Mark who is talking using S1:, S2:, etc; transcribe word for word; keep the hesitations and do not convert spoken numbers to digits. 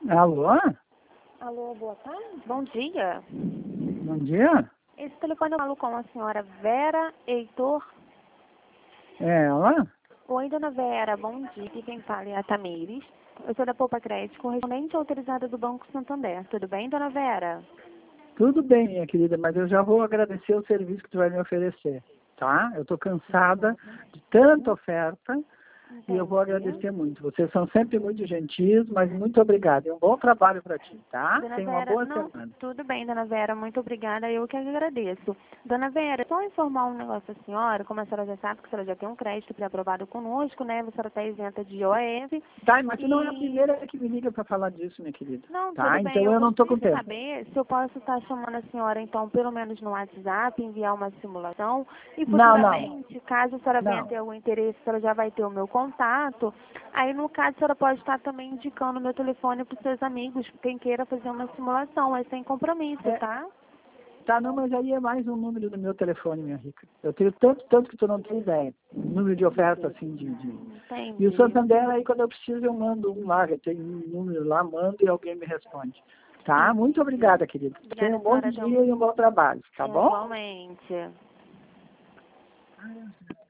S1: Alô?
S2: Alô, boa tarde. Bom dia.
S1: Bom dia.
S2: Esse telefone eu falo com a senhora Vera Heitor.
S1: É ela?
S2: Oi, dona Vera, bom dia. Aqui quem fala é a Tamires. Eu sou da Poupa Crédito, correspondente autorizada do Banco Santander. Tudo bem, dona Vera?
S1: Tudo bem, minha querida, mas eu já vou agradecer o serviço que tu vai me oferecer, tá? Eu estou cansada de tanta oferta e eu vou agradecer muito. Vocês são sempre muito gentis, mas muito obrigada. E um bom trabalho para ti, tá?
S2: Dona
S1: Tenha uma
S2: Vera,
S1: boa
S2: não,
S1: semana.
S2: tudo bem, dona Vera, muito obrigada, eu que agradeço. Dona Vera, só informar um negócio à senhora, como a senhora já sabe que a senhora já tem um crédito pré-aprovado conosco, né? A senhora está isenta de I O F.
S1: Tá, mas tu
S2: E...
S1: não é a primeira que me liga para falar disso, minha querida.
S2: Não,
S1: Tá?
S2: tudo bem,
S1: Então
S2: eu
S1: eu não estou
S2: gostaria
S1: com
S2: de
S1: tempo.
S2: saber se eu posso estar chamando a senhora, então, pelo menos no WhatsApp, enviar uma simulação e
S1: Não, não,
S2: futuramente, caso a senhora venha
S1: não.
S2: ter algum interesse, a senhora já vai ter o meu contato. Aí, no caso, a senhora pode estar também indicando o meu telefone para os seus amigos, quem queira fazer uma simulação, é sem compromisso,
S1: É,
S2: tá?
S1: tá, não, mas aí é mais um número do meu telefone, minha rica. Eu tenho tanto, tanto que tu não tem ideia. Número de oferta, assim, de, de... E o
S2: Entendi.
S1: Santander, aí quando eu preciso, eu mando um lá, eu tenho um número lá, mando e alguém me responde. Tá? Muito
S2: Entendi.
S1: obrigada, querida. Tenha
S2: Obrigada,
S1: um bom
S2: senhora, então.
S1: dia e um bom trabalho, tá bom?
S2: Igualmente.